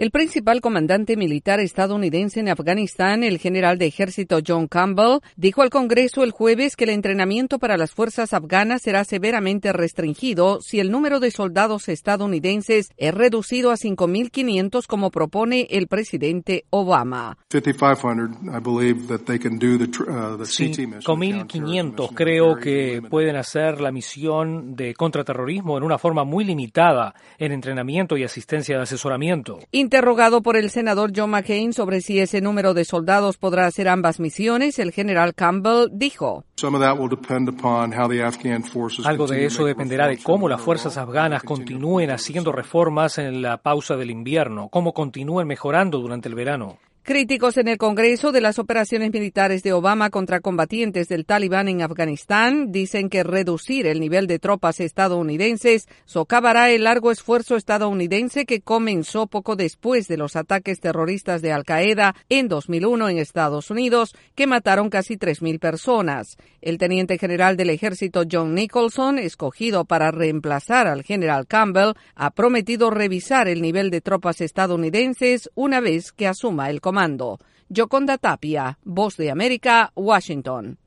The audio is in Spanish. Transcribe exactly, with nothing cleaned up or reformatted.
El principal comandante militar estadounidense en Afganistán, el general de ejército John Campbell, dijo al Congreso el jueves que el entrenamiento para las fuerzas afganas será severamente restringido si el número de soldados estadounidenses es reducido a cinco mil quinientos como propone el presidente Obama. cinco mil quinientos creo que pueden hacer la misión de contraterrorismo en una forma muy limitada en entrenamiento y asistencia de asesoramiento. Interrogado por el senador John McCain sobre si ese número de soldados podrá hacer ambas misiones, el general Campbell dijo: algo de eso dependerá de cómo las fuerzas afganas continúen haciendo reformas en la pausa del invierno, cómo continúen mejorando durante el verano. Críticos en el Congreso de las operaciones militares de Obama contra combatientes del Talibán en Afganistán dicen que reducir el nivel de tropas estadounidenses socavará el largo esfuerzo estadounidense que comenzó poco después de los ataques terroristas de Al-Qaeda en dos mil uno en Estados Unidos, que mataron casi tres mil personas. El teniente general del ejército John Nicholson, escogido para reemplazar al general Campbell, ha prometido revisar el nivel de tropas estadounidenses una vez que asuma el comando. Yoconda Tapia, Voz de América, Washington.